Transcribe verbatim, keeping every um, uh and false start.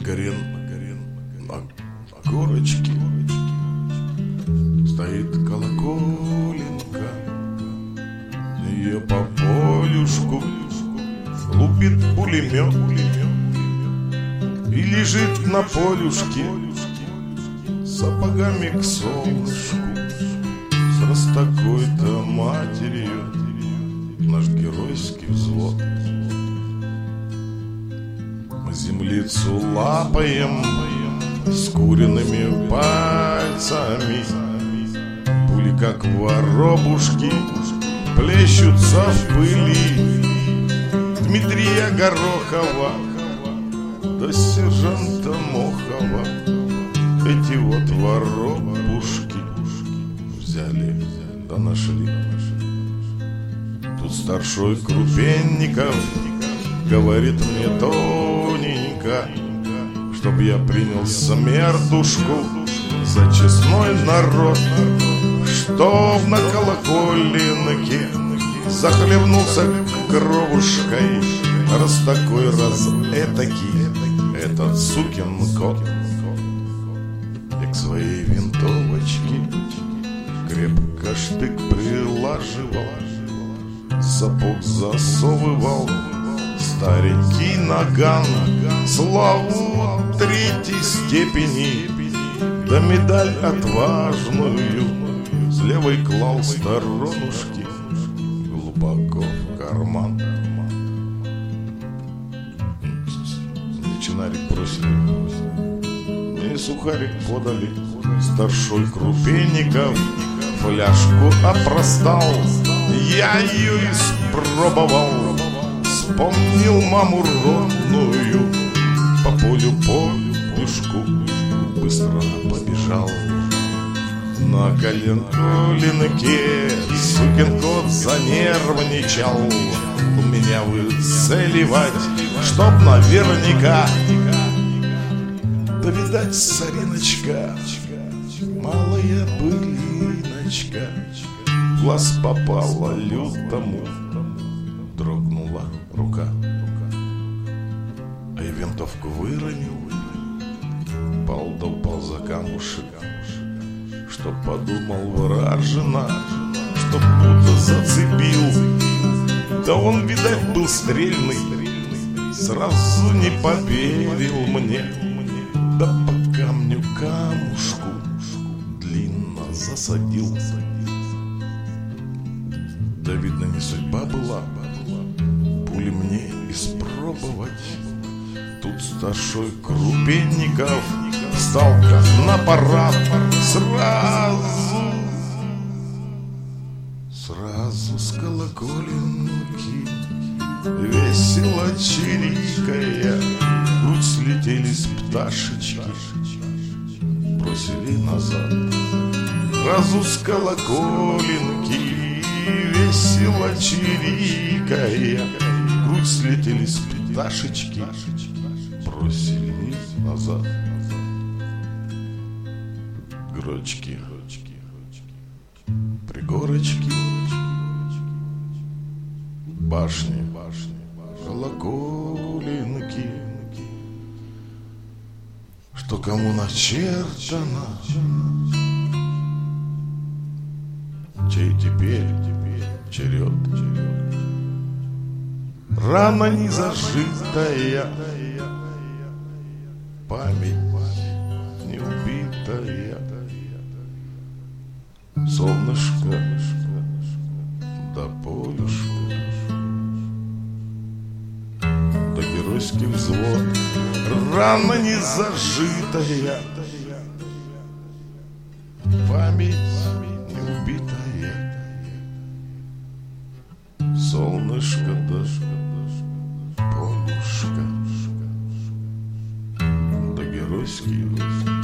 Макарин на горочке стоит колоколенка, ее по полюшку лупит пулемет и лежит на полюшке сапогами к солнышку с раз такой-то матерью наш геройский взвод. Мы землицу лапаем скуренными пальцами, пули как воробушки плещутся в пыли. Дмитрия Горохова до сержанта Мохова эти вот воробушки взяли да нашли. Тут старшой Крупенников говорит мне тоненько, чтоб я принял смертушку за честной народ, чтоб на колоколенке захлебнулся кровушкой раз такой, раз этакий этот сукин кот. Я к своей винтовочке крепко штык прилаживал, сапог засовывал старенький наган, славу третьей степени, да медаль отважную с левой клал сторонушки глубоко в карман. Мне чинарик бросили, мне сухарик подали, старшой Крупенников фляжку опростал, я ее испробовал, вспомнил маму родную, по полю по пешку быстро побежал. На коленке сукин кот занервничал, у меня выцеливать, чтоб наверняка. Да видать, сориночка, малая былиночка, в глаз попала лютому, дрогнула рука. А я винтовку выронил, пал да упал за камушек, что подумал вражина, что будто зацепил. Да он, видать, был стрельный, сразу не поверил мне, да по камню камушку длинно засадил. Да, видно, не судьба была пули мне испробовать. Тут старшой Крупенников встал как на парад, сразу, сразу с колоколенки весело чирикая, грудь слетелись пташечки, бросили назад. Сразу с колоколенки весело чирикая, грудь слетелись пташечки, бросили назад. Грочки, пригорочки, башни, колоколенки, что кому начертано, чей теперь черед. Рана не зажитая, память не убитая, солнышко да полюшка, да геройский взвод. Рана не зажитая, память не убитая, солнышко да полюшка, да геройский